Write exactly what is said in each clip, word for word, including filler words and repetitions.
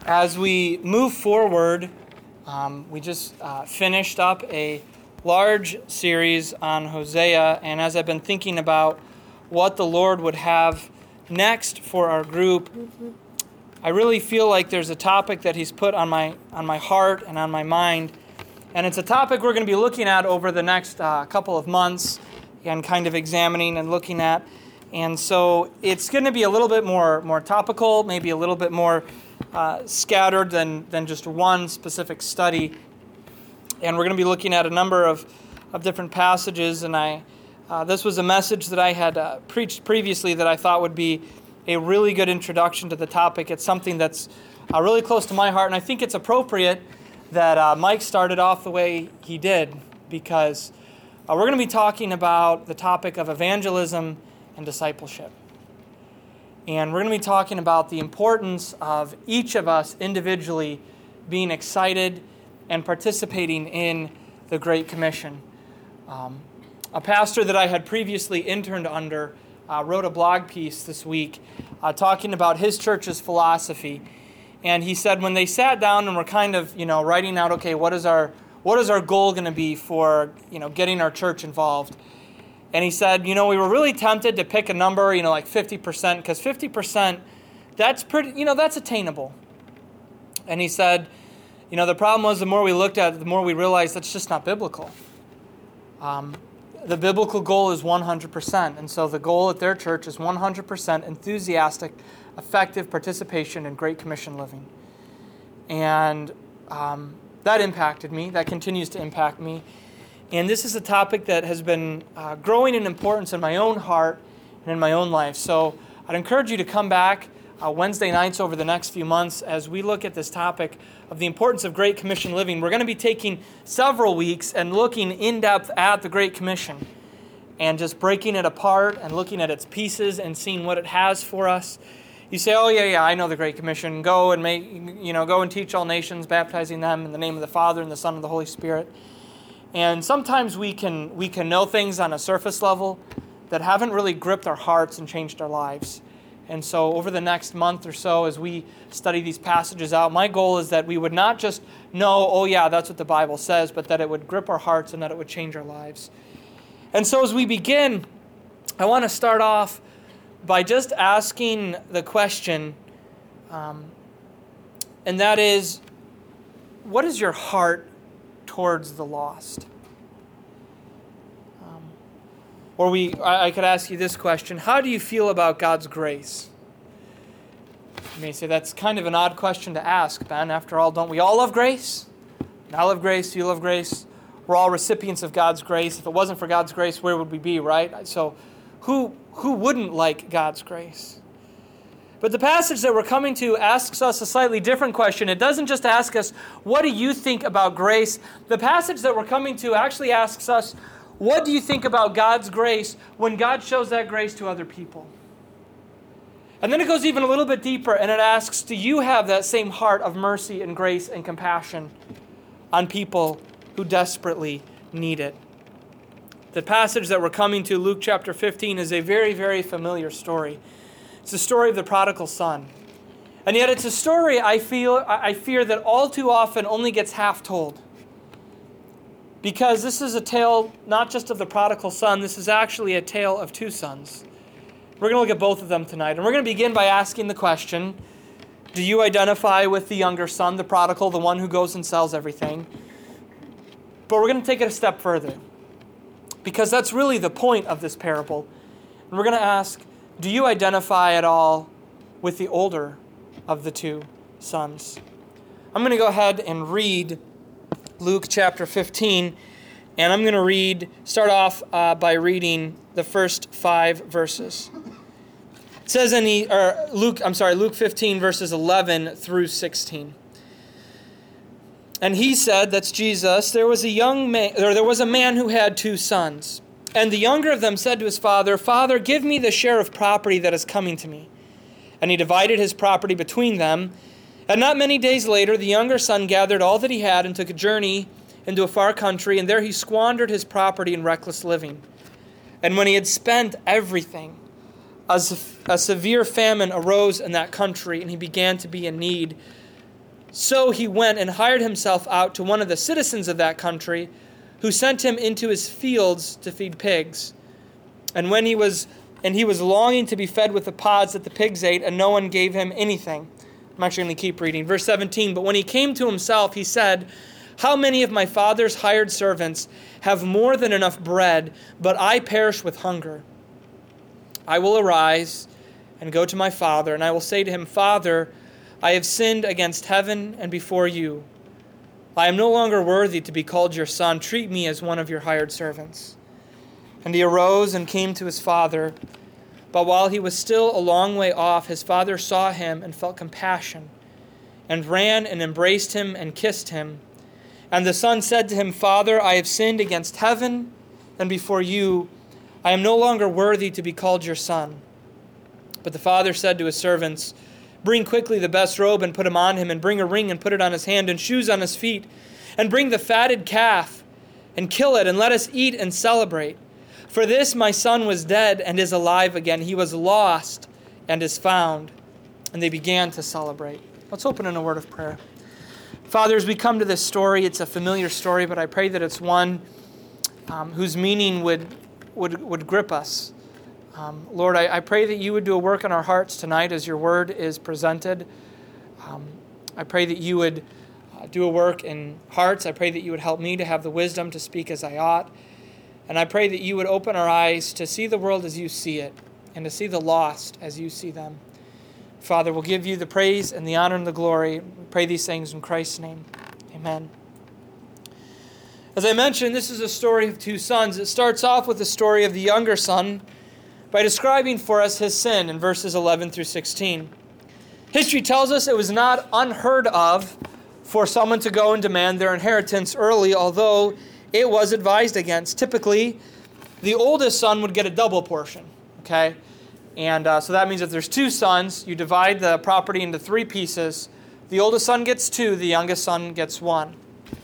As we move forward, um, we just uh, finished up a large series on Hosea, and as I've been thinking about what the Lord would have next for our group, I really feel like there's a topic that He's put on my on my heart and on my mind, and it's a topic we're going to be looking at over the next uh, couple of months and kind of examining and looking at. And so it's going to be a little bit more more topical, maybe a little bit more uh, scattered than, than just one specific study. And we're going to be looking at a number of, of different passages. And I uh, this was a message that I had uh, preached previously that I thought would be a really good introduction to the topic. It's something that's uh, really close to my heart. And I think it's appropriate that uh, Mike started off the way he did, because uh, we're going to be talking about the topic of evangelism and discipleship. And we're going to be talking about the importance of each of us individually being excited and participating in the Great Commission. Um, a pastor that I had previously interned under uh, wrote a blog piece this week uh, talking about his church's philosophy. And he said when they sat down and were kind of, you know, writing out, okay, what is our what is our goal going to be for, you know, getting our church involved? And he said, you know, we were really tempted to pick a number, you know, like fifty percent, because fifty percent, that's pretty, you know, that's attainable. And he said, you know, the problem was the more we looked at it, the more we realized that's just not biblical. Um, the biblical goal is one hundred percent. And so the goal at their church is one hundred percent enthusiastic, effective participation in Great Commission living. And um, that impacted me. That continues to impact me. And this is a topic that has been uh, growing in importance in my own heart and in my own life. So I'd encourage you to come back uh, Wednesday nights over the next few months as we look at this topic of the importance of Great Commission living. We're going to be taking several weeks and looking in depth at the Great Commission and just breaking it apart and looking at its pieces and seeing what it has for us. You say, oh, yeah, yeah, I know the Great Commission. Go and make, you know, go and teach all nations, baptizing them in the name of the Father and the Son and the Holy Spirit. And sometimes we can we can know things on a surface level that haven't really gripped our hearts and changed our lives. And so over the next month or so, as we study these passages out, my goal is that we would not just know, oh yeah, that's what the Bible says, but that it would grip our hearts and that it would change our lives. And so as we begin, I want to start off by just asking the question, um, and that is, what is your heart towards the lost? Um, or we, I, I could ask you this question: how do you feel about God's grace? You may say that's kind of an odd question to ask, Ben. After all, don't we all love grace? I love grace. You love grace. We're all recipients of God's grace. If it wasn't for God's grace, where would we be, right? So, who who wouldn't like God's grace? But the passage that we're coming to asks us a slightly different question. It doesn't just ask us, what do you think about grace? The passage that we're coming to actually asks us, what do you think about God's grace when God shows that grace to other people? And then it goes even a little bit deeper, and it asks, do you have that same heart of mercy and grace and compassion on people who desperately need it? The passage that we're coming to, Luke chapter fifteen, is a very, very familiar story. It's the story of the prodigal son. And yet it's a story I feel I fear that all too often only gets half told. Because this is a tale not just of the prodigal son, this is actually a tale of two sons. We're going to look at both of them tonight. And we're going to begin by asking the question, do you identify with the younger son, the prodigal, the one who goes and sells everything? But we're going to take it a step further, because that's really the point of this parable. And we're going to ask, do you identify at all with the older of the two sons? I'm going to go ahead and read Luke chapter fifteen, and I'm going to read, start off uh, by reading the first five verses. It says in the, or Luke, I'm sorry, Luke fifteen, verses eleven through sixteen. And he said, that's Jesus, there was a young man, or there was a man who had two sons. And the younger of them said to his father, Father, give me the share of property that is coming to me. And he divided his property between them. And not many days later, the younger son gathered all that he had and took a journey into a far country, and there he squandered his property in reckless living. And when he had spent everything, a, a severe famine arose in that country, and he began to be in need. So he went and hired himself out to one of the citizens of that country, who sent him into his fields to feed pigs. And when he was and he was longing to be fed with the pods that the pigs ate, and no one gave him anything. I'm actually going to keep reading. Verse seventeen, but when he came to himself, he said, how many of my father's hired servants have more than enough bread, but I perish with hunger? I will arise and go to my father, and I will say to him, Father, I have sinned against heaven and before you. I am no longer worthy to be called your son. Treat me as one of your hired servants. And he arose and came to his father. But while he was still a long way off, his father saw him and felt compassion, and ran and embraced him and kissed him. And the son said to him, Father, I have sinned against heaven and before you. I am no longer worthy to be called your son. But the father said to his servants, bring quickly the best robe and put him on him, and bring a ring and put it on his hand, and shoes on his feet. And bring the fatted calf and kill it, and let us eat and celebrate. For this my son was dead and is alive again. He was lost and is found. And they began to celebrate. Let's open in a word of prayer. Father, as we come to this story, it's a familiar story, but I pray that it's one um, whose meaning would, would, would grip us. Um, Lord, I, I pray that you would do a work in our hearts tonight as your word is presented. Um, I pray that you would uh, do a work in hearts. I pray that you would help me to have the wisdom to speak as I ought. And I pray that you would open our eyes to see the world as you see it, and to see the lost as you see them. Father, we'll give you the praise and the honor and the glory. We pray these things in Christ's name. Amen. As I mentioned, this is a story of two sons. It starts off with the story of the younger son by describing for us his sin in verses eleven through sixteen. History tells us it was not unheard of for someone to go and demand their inheritance early, although it was advised against. Typically, the oldest son would get a double portion, okay? And uh, so that means if there's two sons, you divide the property into three pieces. The oldest son gets two, the youngest son gets one.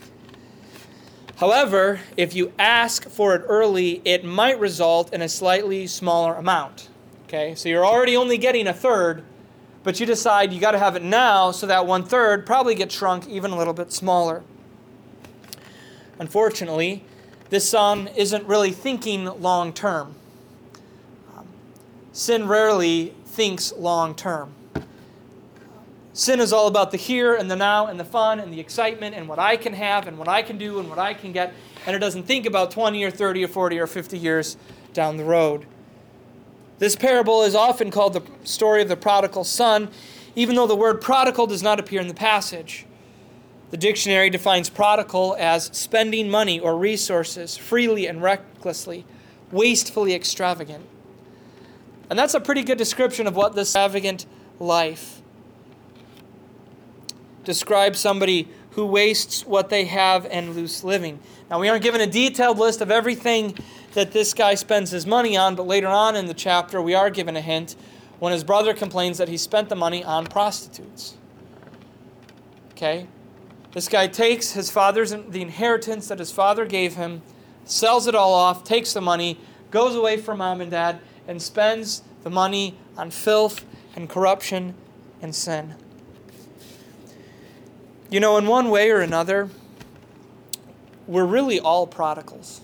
However, if you ask for it early, it might result in a slightly smaller amount. Okay, so you're already only getting a third, but you decide you got to have it now, so that one third probably gets shrunk even a little bit smaller. Unfortunately, this son isn't really thinking long term. Um, sin rarely thinks long term. Sin is all about the here and the now and the fun and the excitement and what I can have and what I can do and what I can get. And it doesn't think about twenty or thirty or forty or fifty years down the road. This parable is often called the story of the prodigal son, even though the word prodigal does not appear in the passage. The dictionary defines prodigal as spending money or resources freely and recklessly, wastefully extravagant. And that's a pretty good description of what this extravagant life describes: somebody who wastes what they have and loose living. Now, we aren't given a detailed list of everything that this guy spends his money on, but later on in the chapter we are given a hint when his brother complains that he spent the money on prostitutes. Okay? This guy takes his father's the inheritance that his father gave him, sells it all off, takes the money, goes away from mom and dad, and spends the money on filth and corruption and sin. You know, in one way or another, we're really all prodigals.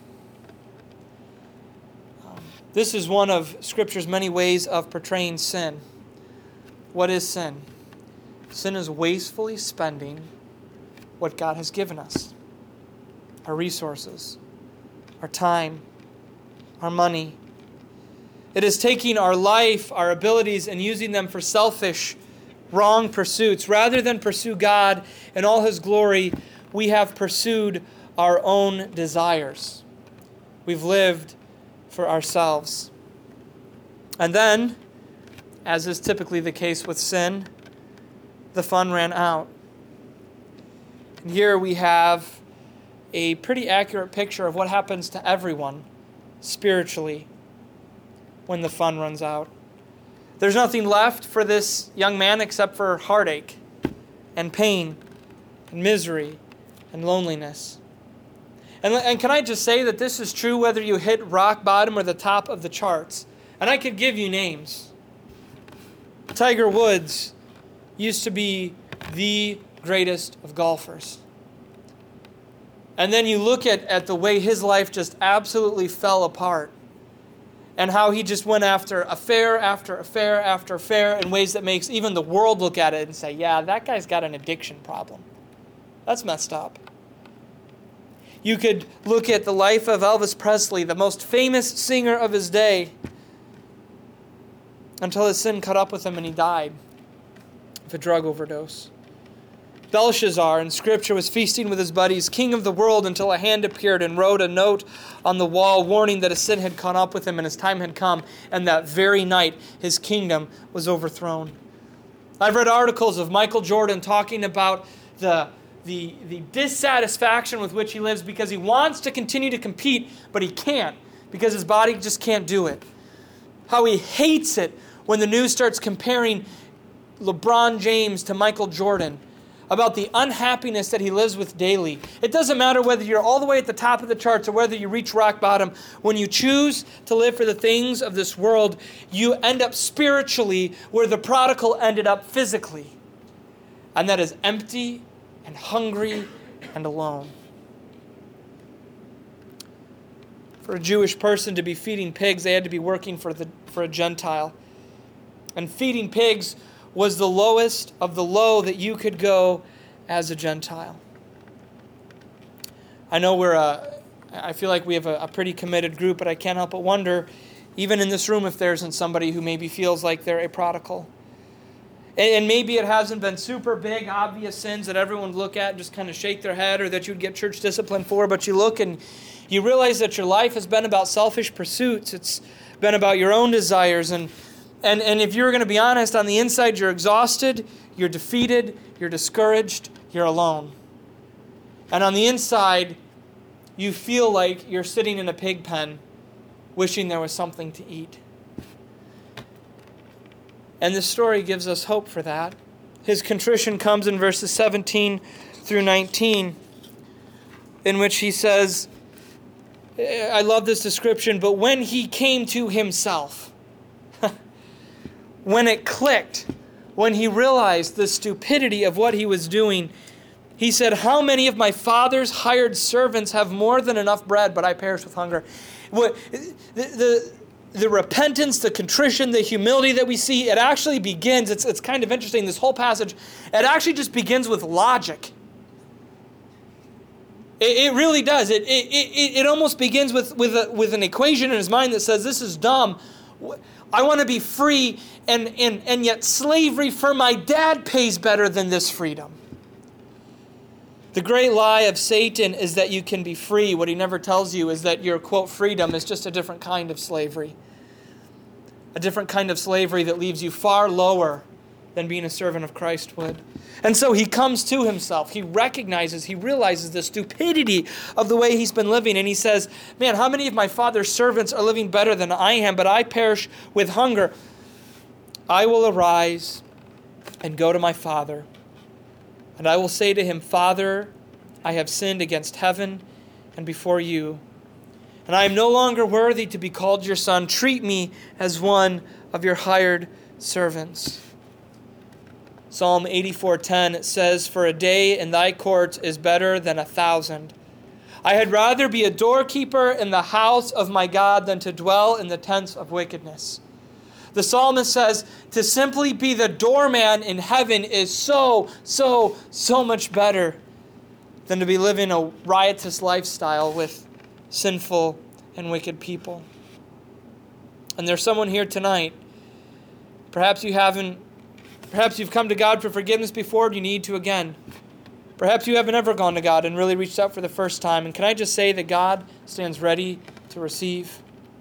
Um, this is one of Scripture's many ways of portraying sin. What is sin? Sin is wastefully spending what God has given us. Our resources, our time, our money. It is taking our life, our abilities, and using them for selfish, wrong pursuits. Rather than pursue God in all His glory, we have pursued our own desires. We've lived for ourselves. And then, as is typically the case with sin, the fun ran out. And here we have a pretty accurate picture of what happens to everyone spiritually when the fun runs out. There's nothing left for this young man except for heartache and pain and misery and loneliness. And, and can I just say that this is true whether you hit rock bottom or the top of the charts? And I could give you names. Tiger Woods used to be the greatest of golfers. And then you look at, at the way his life just absolutely fell apart, and how he just went after affair after affair after affair in ways that makes even the world look at it and say, yeah, that guy's got an addiction problem. That's messed up. You could look at the life of Elvis Presley, the most famous singer of his day, until his sin caught up with him and he died of a drug overdose. Belshazzar in Scripture was feasting with his buddies, king of the world, until a hand appeared and wrote a note on the wall warning that a sin had caught up with him and his time had come, and that very night his kingdom was overthrown. I've read articles of Michael Jordan talking about the, the, the dissatisfaction with which he lives because he wants to continue to compete, but he can't because his body just can't do it. How he hates it when the news starts comparing LeBron James to Michael Jordan, about the unhappiness that he lives with daily. It doesn't matter whether you're all the way at the top of the charts or whether you reach rock bottom. When you choose to live for the things of this world, you end up spiritually where the prodigal ended up physically. And that is empty and hungry and alone. For a Jewish person to be feeding pigs, they had to be working for the for a Gentile. And feeding pigs was the lowest of the low that you could go as a Gentile. I know we're a, I feel like we have a, a pretty committed group, but I can't help but wonder, even in this room, if there isn't somebody who maybe feels like they're a prodigal. And, and maybe it hasn't been super big, obvious sins that everyone would look at and just kind of shake their head or that you'd get church discipline for, but you look and you realize that your life has been about selfish pursuits. It's been about your own desires, and And, and if you're going to be honest, on the inside you're exhausted, you're defeated, you're discouraged, you're alone. And on the inside, you feel like you're sitting in a pig pen wishing there was something to eat. And this story gives us hope for that. His contrition comes in verses seventeen through nineteen, in which he says, I love this description, but when he came to himself, when it clicked, when he realized the stupidity of what he was doing, he said, how many of my father's hired servants have more than enough bread, but I perish with hunger? What, the, the, the repentance, the contrition, the humility that we see, it actually begins, it's, it's kind of interesting, this whole passage, it actually just begins with logic. It, it really does. It, it, it, it almost begins with, with, a, with an equation in his mind that says, this is dumb. I want to be free, and, and, and yet slavery for my dad pays better than this freedom. The great lie of Satan is that you can be free. What he never tells you is that your, quote, freedom is just a different kind of slavery. A different kind of slavery that leaves you far lower than being a servant of Christ would. And so he comes to himself. He recognizes, he realizes the stupidity of the way he's been living. And he says, man, how many of my father's servants are living better than I am, but I perish with hunger? I will arise and go to my father, and I will say to him, Father, I have sinned against heaven and before you, and I am no longer worthy to be called your son. Treat me as one of your hired servants. Psalm eighty-four ten says, for a day in thy courts is better than a thousand. I had rather be a doorkeeper in the house of my God than to dwell in the tents of wickedness. The psalmist says, to simply be the doorman in heaven is so, so, so much better than to be living a riotous lifestyle with sinful and wicked people. And there's someone here tonight, perhaps you haven't Perhaps you've come to God for forgiveness before, and you need to again. Perhaps you haven't ever gone to God and really reached out for the first time. And can I just say that God stands ready to receive?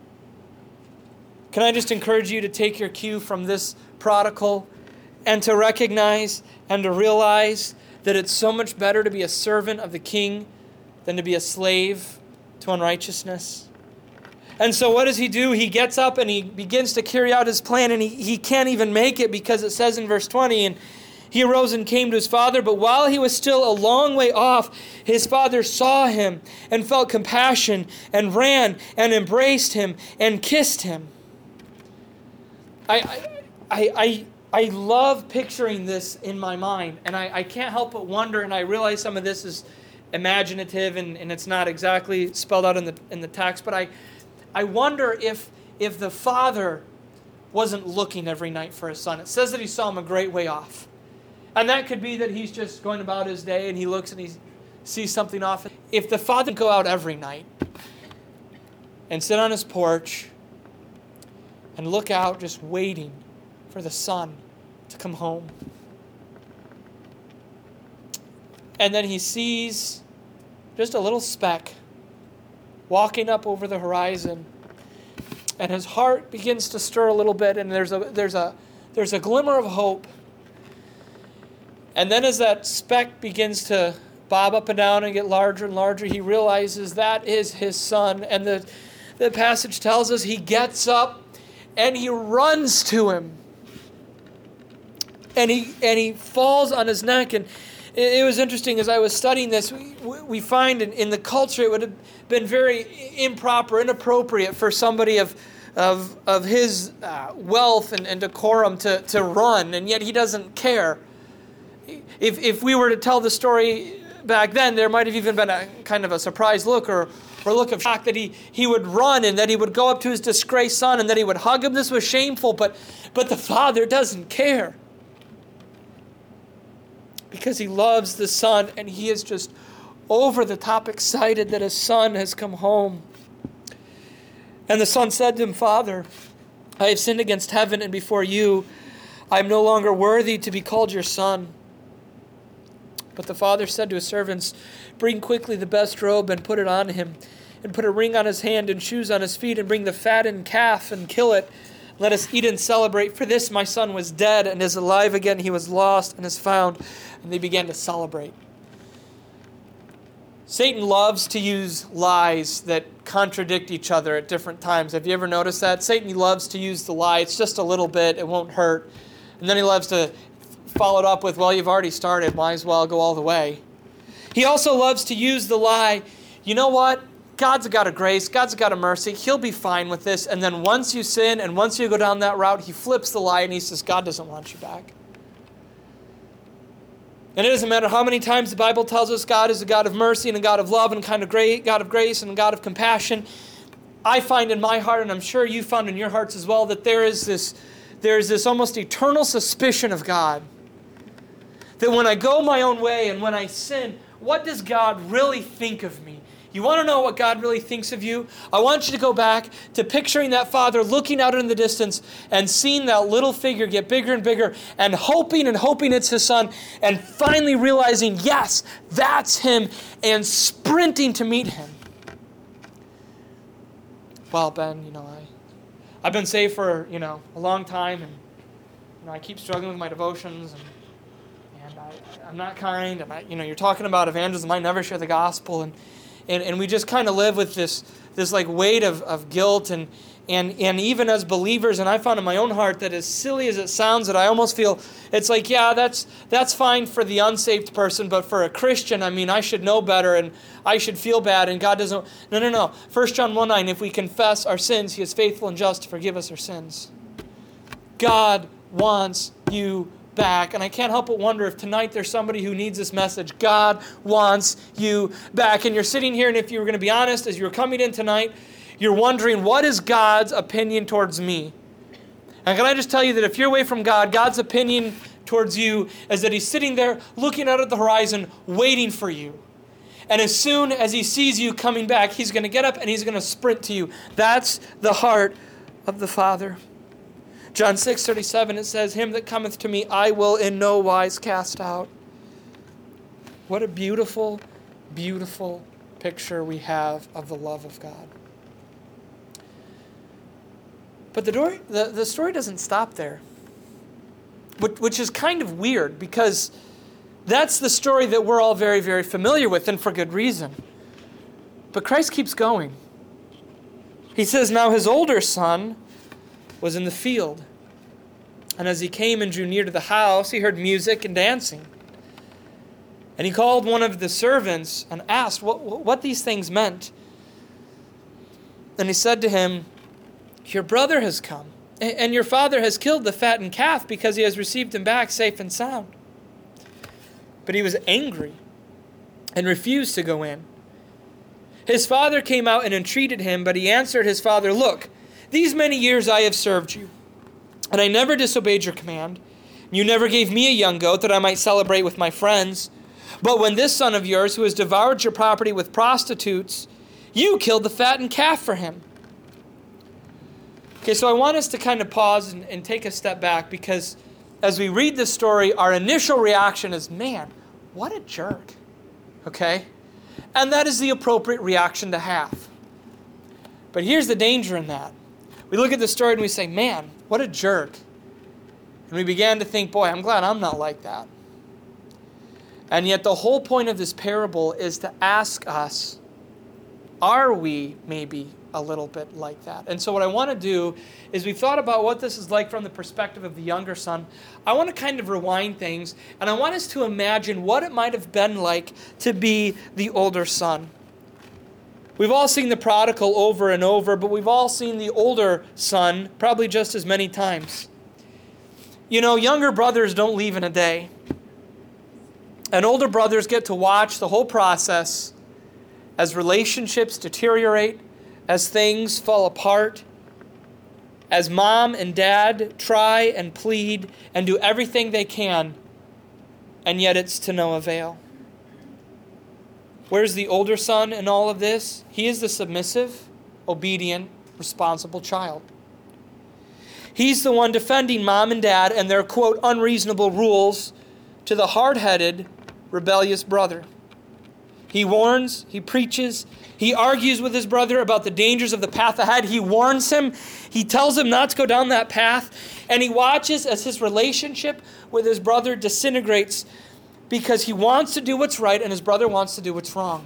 Can I just encourage you to take your cue from this prodigal and to recognize and to realize that it's so much better to be a servant of the King than to be a slave to unrighteousness? And so what does he do? He gets up and he begins to carry out his plan, and he, he can't even make it because it says in verse twenty, and he arose and came to his father, but while he was still a long way off, his father saw him and felt compassion and ran and embraced him and kissed him. I, I, I, I love picturing this in my mind, and I, I can't help but wonder, and I realize some of this is imaginative and, and it's not exactly spelled out in the in the text, but I I wonder if if the father wasn't looking every night for his son. It says that he saw him a great way off. And that could be that he's just going about his day and he looks and he sees something off. If the father would go out every night and sit on his porch and look out just waiting for the son to come home. And then he sees just a little speck walking up over the horizon. And his heart begins to stir a little bit, and there's a there's a there's a glimmer of hope. And then as that speck begins to bob up and down and get larger and larger, he realizes that is his son. And the, the passage tells us he gets up and he runs to him. And he and he falls on his neck. And it, it was interesting as I was studying this, we, we find in, in the culture it would have been very improper, inappropriate for somebody of of of his uh, wealth and, and decorum to, to run, and yet he doesn't care. If if we were to tell the story back then, there might have even been a kind of a surprised look or, or look of shock that he, he would run and that he would go up to his disgraced son and that he would hug him. This was shameful, but but the father doesn't care. Because he loves the son and he is just over the top excited that his son has come home. And the son said to him, "Father, I have sinned against heaven and before you. I am no longer worthy to be called your son." But the father said to his servants, "Bring quickly the best robe and put it on him, and put a ring on his hand and shoes on his feet, and bring the fattened calf and kill it. Let us eat and celebrate, for this my son was dead and is alive again. He was lost and is found." And they began to celebrate. Satan loves to use lies that contradict each other at different times. Have you ever noticed that? Satan loves to use the lie. It's just a little bit. It won't hurt. And then he loves to follow it up with, "Well, you've already started. Might as well go all the way." He also loves to use the lie, "You know what? God's a God of grace. God's a God of mercy. He'll be fine with this." And then once you sin and once you go down that route, he flips the lie and he says, "God doesn't want you back." And it doesn't matter how many times the Bible tells us God is a God of mercy and a God of love and a kind of great God of grace and a God of compassion. I find in my heart, and I'm sure you found in your hearts as well, that there is this, there is this almost eternal suspicion of God. That when I go my own way and when I sin, what does God really think of me? You want to know what God really thinks of you? I want you to go back to picturing that father looking out in the distance and seeing that little figure get bigger and bigger and hoping and hoping it's his son and finally realizing, yes, that's him, and sprinting to meet him. Well, Ben, you know, I, I've been saved for, you know, a long time, and you know, I keep struggling with my devotions, and and I, I'm not kind, and I, you know, you're talking about evangelism, I never share the gospel, and And, and we just kind of live with this this like weight of, of guilt and, and and even as believers, and I found in my own heart that as silly as it sounds, that I almost feel it's like, yeah, that's that's fine for the unsaved person, but for a Christian, I mean, I should know better and I should feel bad, and God doesn't. No, no, no. First John one nine, if we confess our sins, he is faithful and just to forgive us our sins. God wants you back. And I can't help but wonder if tonight there's somebody who needs this message. God wants you back. And you're sitting here, and if you were going to be honest, as you're coming in tonight, you're wondering, what is God's opinion towards me? And can I just tell you that if you're away from God, God's opinion towards you is that he's sitting there looking out at the horizon, waiting for you. And as soon as he sees you coming back, he's going to get up and he's going to sprint to you. That's the heart of the Father. John six thirty-seven, it says, "Him that cometh to me, I will in no wise cast out." What a beautiful, beautiful picture we have of the love of God. But the, door, the, the story doesn't stop there, which, which is kind of weird, because that's the story that we're all very, very familiar with, and for good reason. But Christ keeps going. He says, "Now his older son was in the field. And as he came and drew near to the house, he heard music and dancing. And he called one of the servants and asked what, what these things meant. And he said to him, 'Your brother has come, And your father has killed the fattened calf because he has received him back safe and sound. But he was angry and refused to go in. His father came out and entreated him, but he answered his father, look, these many years I have served you, and I never disobeyed your command. You never gave me a young goat that I might celebrate with my friends. But when this son of yours, who has devoured your property with prostitutes, you killed the fattened calf for him. Okay, so I want us to kind of pause and, and take a step back, because as we read this story, our initial reaction is, man, what a jerk. Okay? And that is the appropriate reaction to have. But here's the danger in that. We look at the story and we say, man, what a jerk. And we began to think, boy, I'm glad I'm not like that. And yet the whole point of this parable is to ask us, are we maybe a little bit like that? And so what I want to do is, we've thought about what this is like from the perspective of the younger son. I want to kind of rewind things, and I want us to imagine what it might have been like to be the older son. We've all seen the prodigal over and over, but we've all seen the older son probably just as many times. You know, younger brothers don't leave in a day. And older brothers get to watch the whole process as relationships deteriorate, as things fall apart, as mom and dad try and plead and do everything they can, and yet it's to no avail. Where's the older son in all of this? He is the submissive, obedient, responsible child. He's the one defending mom and dad and their, quote, unreasonable rules to the hard-headed, rebellious brother. He warns, he preaches, he argues with his brother about the dangers of the path ahead. He warns him, he tells him not to go down that path, and he watches as his relationship with his brother disintegrates because he wants to do what's right and his brother wants to do what's wrong.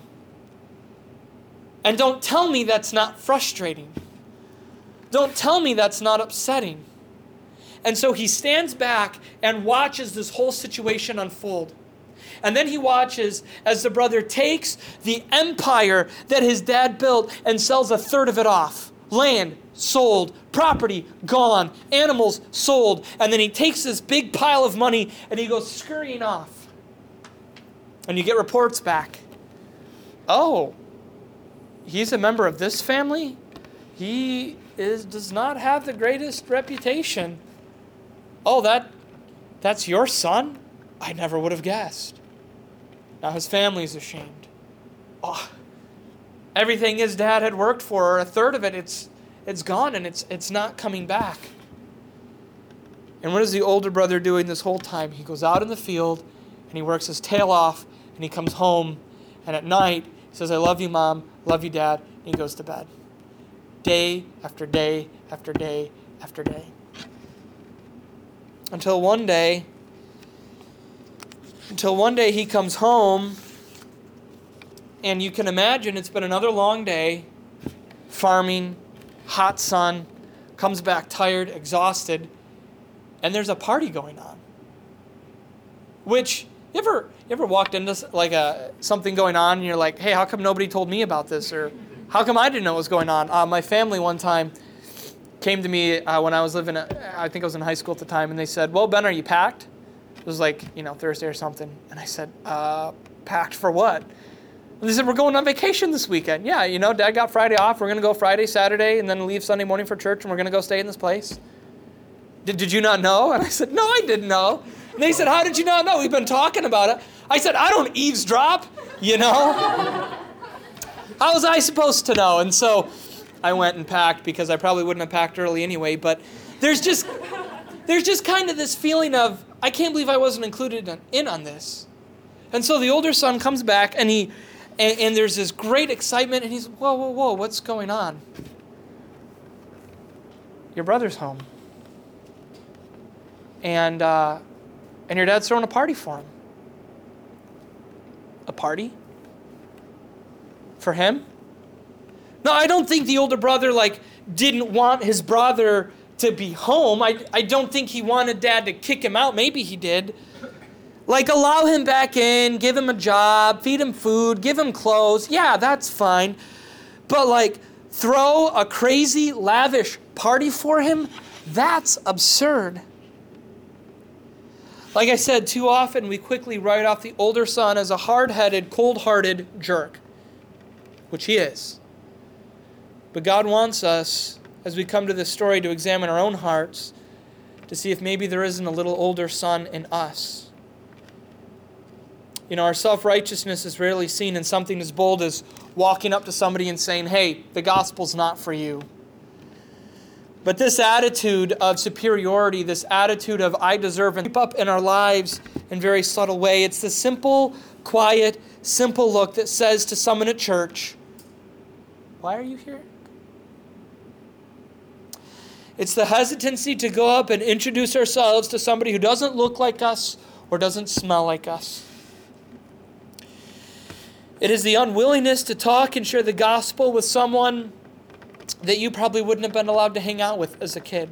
And don't tell me that's not frustrating. Don't tell me that's not upsetting. And so he stands back and watches this whole situation unfold. And then he watches as the brother takes the empire that his dad built and sells a third of it off. Land sold, property gone, animals sold. And then he takes this big pile of money and he goes scurrying off. And you get reports back. Oh, he's a member of this family? He is does not have the greatest reputation. Oh, that that's your son? I never would have guessed. Now his family's ashamed. Oh, everything his dad had worked for, or a third of it, it's it's gone and it's it's not coming back. And what is the older brother doing this whole time? He goes out in the field and he works his tail off and he comes home, and at night he says, I love you, Mom, love you, Dad, and he goes to bed. Day after day after day after day. Until one day, until one day he comes home, and you can imagine it's been another long day, farming, hot sun, comes back tired, exhausted, and there's a party going on. Which, you ever you ever walked into like a something going on and you're like, hey, how come nobody told me about this? Or how come I didn't know what was going on? Uh, my family one time came to me uh, when I was living, at, I think I was in high school at the time, and they said, well, Ben, are you packed? It was like, you know, Thursday or something. And I said, uh, packed for what? And they said, we're going on vacation this weekend. Yeah, you know, Dad got Friday off. We're going to go Friday, Saturday, and then leave Sunday morning for church, and we're going to go stay in this place. Did, did you not know? And I said, no, I didn't know. And they said, how did you not know? We've been talking about it. I said, I don't eavesdrop, you know? How was I supposed to know? And so I went and packed, because I probably wouldn't have packed early anyway. But there's just there's just kind of this feeling of, I can't believe I wasn't included in on this. And so the older son comes back, and he and, and there's this great excitement, and he's, whoa, whoa, whoa, what's going on? Your brother's home. And uh, and your dad's throwing a party for him. A party? For him? No, I don't think the older brother like didn't want his brother to be home. I, I don't think he wanted Dad to kick him out. Maybe he did. Like, allow him back in, give him a job, feed him food, give him clothes. Yeah, that's fine. But like, throw a crazy, lavish party for him? That's absurd. Like I said, too often we quickly write off the older son as a hard-headed, cold-hearted jerk, which he is. But God wants us, as we come to this story, to examine our own hearts, to see if maybe there isn't a little older son in us. You know, our self-righteousness is rarely seen in something as bold as walking up to somebody and saying, hey, the gospel's not for you. But this attitude of superiority, this attitude of I deserve, and keep up in our lives in a very subtle way. It's the simple, quiet, simple look that says to someone at church, why are you here? It's the hesitancy to go up and introduce ourselves to somebody who doesn't look like us or doesn't smell like us. It is the unwillingness to talk and share the gospel with someone that you probably wouldn't have been allowed to hang out with as a kid.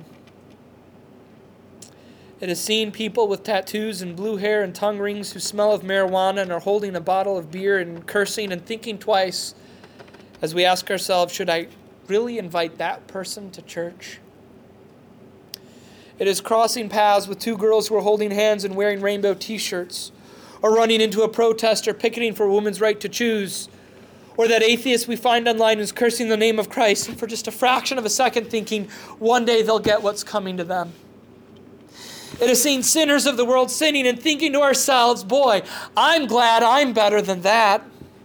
It is seeing people with tattoos and blue hair and tongue rings who smell of marijuana and are holding a bottle of beer and cursing and thinking twice as we ask ourselves, should I really invite that person to church? It is crossing paths with two girls who are holding hands and wearing rainbow t-shirts, or running into a protest or picketing for a woman's right to choose, or that atheist we find online who's cursing the name of Christ and for just a fraction of a second thinking one day they'll get what's coming to them. It is seeing sinners of the world sinning and thinking to ourselves, boy, I'm glad I'm better than that.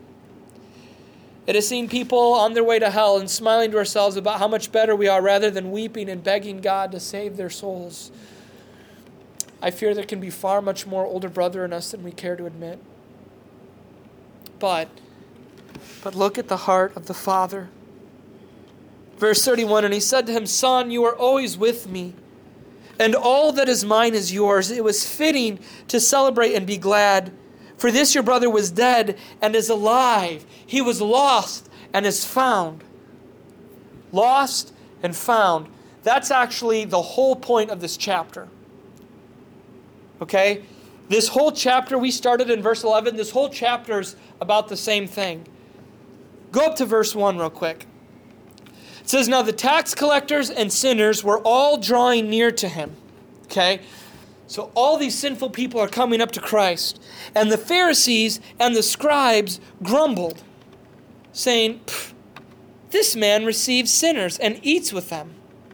It is seeing people on their way to hell and smiling to ourselves about how much better we are rather than weeping and begging God to save their souls. I fear there can be far much more older brother in us than we care to admit. But But look at the heart of the Father. Verse thirty-one, and he said to him, Son, you are always with me, and all that is mine is yours. It was fitting to celebrate and be glad. For this your brother was dead and is alive. He was lost and is found. Lost and found. That's actually the whole point of this chapter. Okay? This whole chapter, we started in verse eleven. This whole chapter is about the same thing. Go up to verse one real quick. It says, now the tax collectors and sinners were all drawing near to him. Okay? So all these sinful people are coming up to Christ. And the Pharisees and the scribes grumbled, saying, this man receives sinners and eats with them.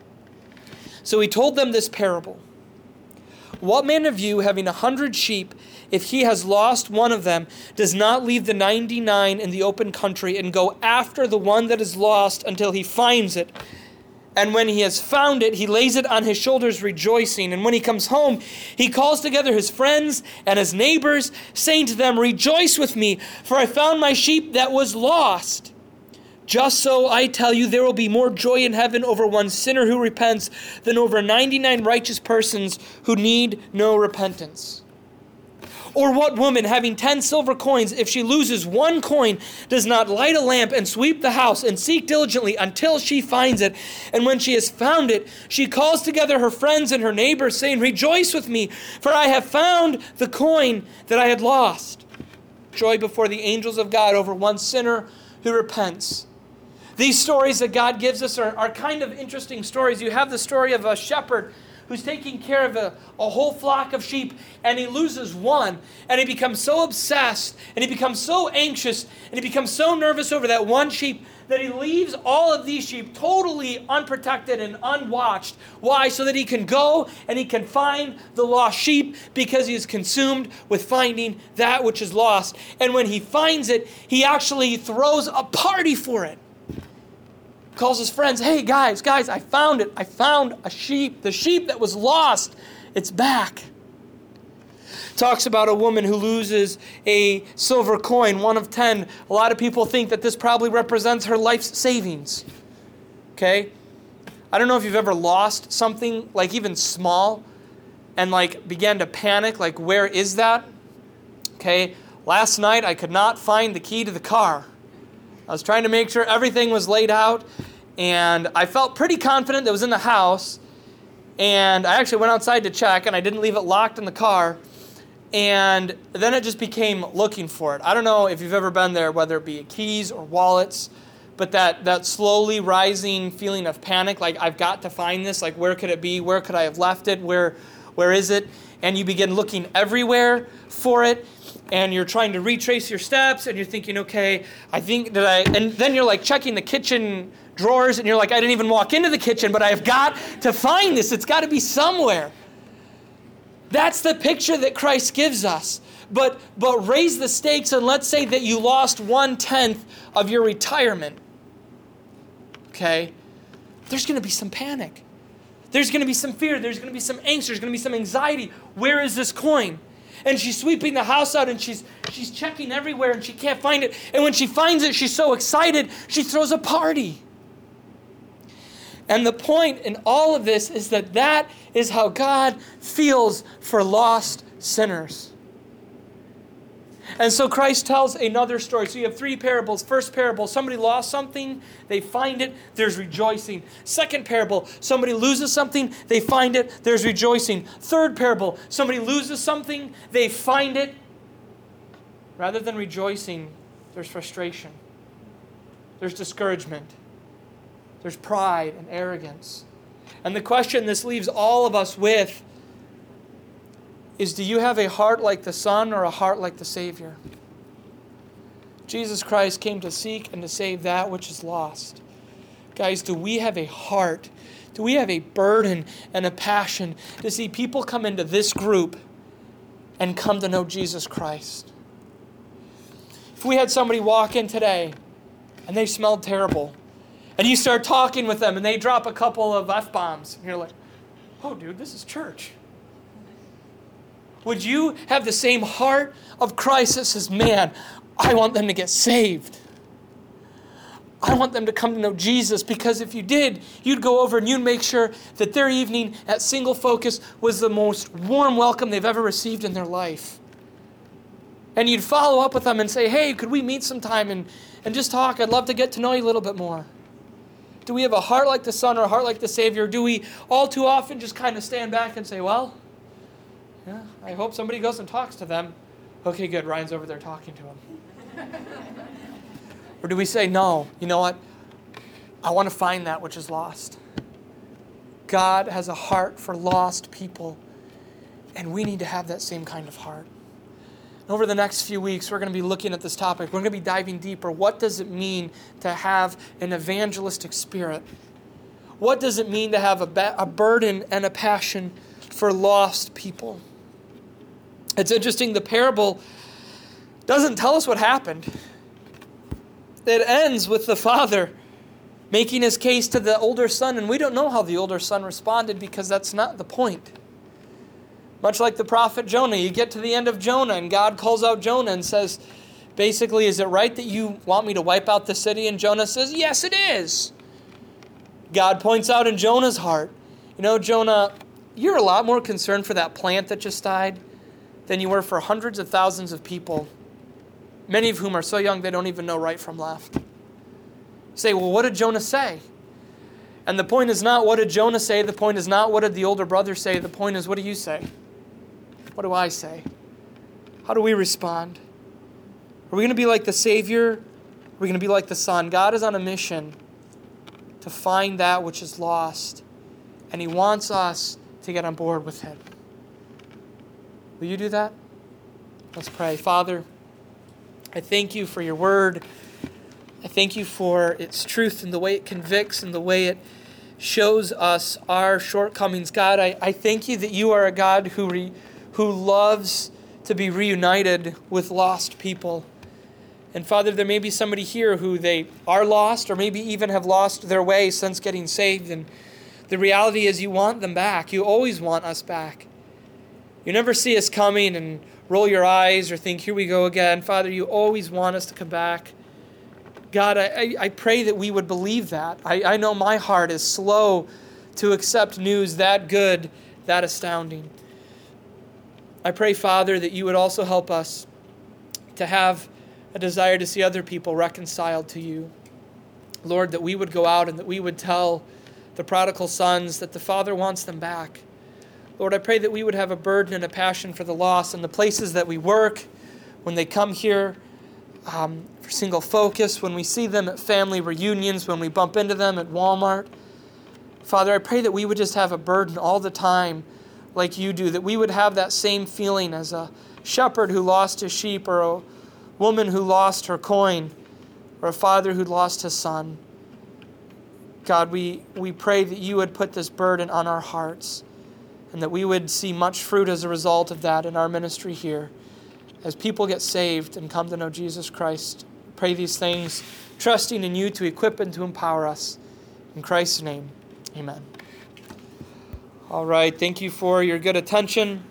So he told them this parable. What man of you, having a hundred sheep, if he has lost one of them, does not leave the ninety-nine in the open country and go after the one that is lost until he finds it? And when he has found it, he lays it on his shoulders rejoicing. And when he comes home, he calls together his friends and his neighbors, saying to them, rejoice with me, for I found my sheep that was lost. Just so, I tell you, there will be more joy in heaven over one sinner who repents than over ninety-nine righteous persons who need no repentance. Or what woman, having ten silver coins, if she loses one coin, does not light a lamp and sweep the house and seek diligently until she finds it? And when she has found it, she calls together her friends and her neighbors, saying, rejoice with me, for I have found the coin that I had lost. Joy before the angels of God over one sinner who repents. These stories that God gives us are, are kind of interesting stories. You have the story of a shepherd who's taking care of a, a whole flock of sheep, and he loses one, and he becomes so obsessed, and he becomes so anxious, and he becomes so nervous over that one sheep that he leaves all of these sheep totally unprotected and unwatched. Why? So that he can go and he can find the lost sheep, because he is consumed with finding that which is lost. And when he finds it, he actually throws a party for it. Calls his friends, hey guys, guys, I found it. I found a sheep. The sheep that was lost, it's back. Talks about a woman who loses a silver coin, one of ten. A lot of people think that this probably represents her life's savings. Okay? I don't know if you've ever lost something, like even small, and like began to panic, like where is that? Okay? Last night I could not find the key to the car. I was trying to make sure everything was laid out, and I felt pretty confident that it was in the house, and I actually went outside to check, and I didn't leave it locked in the car, and then it just became looking for it. I don't know if you've ever been there, whether it be keys or wallets, but that, that slowly rising feeling of panic, like I've got to find this, like where could it be? Where could I have left it? Where, where is it? And you begin looking everywhere for it, and you're trying to retrace your steps, and you're thinking, okay, I think that I, and then you're like checking the kitchen drawers, and you're like, I didn't even walk into the kitchen, but I've got to find this. It's got to be somewhere. That's the picture that Christ gives us. But but raise the stakes, and let's say that you lost one-tenth of your retirement. Okay? There's going to be some panic. There's going to be some fear. There's going to be some angst. There's going to be some anxiety. Where is this coin? And she's sweeping the house out, and she's she's checking everywhere, and she can't find it. And when she finds it, she's so excited, she throws a party. And the point in all of this is that that is how God feels for lost sinners. And so Christ tells another story. So you have three parables. First parable, somebody lost something, they find it, there's rejoicing. Second parable, somebody loses something, they find it, there's rejoicing. Third parable, somebody loses something, they find it. Rather than rejoicing, there's frustration. There's discouragement. There's pride and arrogance. And the question this leaves all of us with is, do you have a heart like the Son or a heart like the Savior? Jesus Christ came to seek and to save that which is lost. Guys, do we have a heart? Do we have a burden and a passion to see people come into this group and come to know Jesus Christ? If we had somebody walk in today and they smelled terrible, and you start talking with them and they drop a couple of F-bombs, and you're like, oh, dude, this is church. Would you have the same heart of Christ that says, man, I want them to get saved. I want them to come to know Jesus, because if you did, you'd go over and you'd make sure that their evening at Single Focus was the most warm welcome they've ever received in their life. And you'd follow up with them and say, hey, could we meet sometime and, and just talk? I'd love to get to know you a little bit more. Do we have a heart like the Son or a heart like the Savior? Do we all too often just kind of stand back and say, well, yeah, I hope somebody goes and talks to them. Okay, good, Ryan's over there talking to him. Or do we say, no, you know what? I want to find that which is lost. God has a heart for lost people, and we need to have that same kind of heart. Over the next few weeks, we're going to be looking at this topic. We're going to be diving deeper. What does it mean to have an evangelistic spirit? What does it mean to have a, ba- a burden and a passion for lost people? It's interesting, the parable doesn't tell us what happened. It ends with the father making his case to the older son, and we don't know how the older son responded, because that's not the point. Much like the prophet Jonah, you get to the end of Jonah and God calls out Jonah and says, basically, is it right that you want me to wipe out the city? And Jonah says, yes, it is. God points out in Jonah's heart, you know, Jonah, you're a lot more concerned for that plant that just died than you were for hundreds of thousands of people, many of whom are so young they don't even know right from left. You say, well, what did Jonah say? And the point is not what did Jonah say. The point is not what did the older brother say. The point is, what do you say? What do I say? How do we respond? Are we going to be like the Savior? Are we going to be like the Son? God is on a mission to find that which is lost, and He wants us to get on board with Him. Will you do that? Let's pray. Father, I thank You for Your word. I thank You for its truth and the way it convicts and the way it shows us our shortcomings. God, I, I thank You that You are a God who re, who loves to be reunited with lost people. And Father, there may be somebody here who they are lost, or maybe even have lost their way since getting saved. And the reality is You want them back. You always want us back. You never see us coming and roll your eyes or think, here we go again. Father, You always want us to come back. God, I, I pray that we would believe that. I, I know my heart is slow to accept news that good, that astounding. I pray, Father, that You would also help us to have a desire to see other people reconciled to You. Lord, that we would go out and that we would tell the prodigal sons that the Father wants them back. Lord, I pray that we would have a burden and a passion for the lost in the places that we work, when they come here. Um, for Single Focus, when we see them at family reunions, when we bump into them at Walmart. Father, I pray that we would just have a burden all the time like you do, that we would have that same feeling as a shepherd who lost his sheep, or a woman who lost her coin, or a father who lost his son. God, we, we pray that you would put this burden on our hearts, and that we would see much fruit as a result of that in our ministry here, as people get saved and come to know Jesus Christ. Pray these things, trusting in you to equip and to empower us. In Christ's name, amen. All right, thank you for your good attention.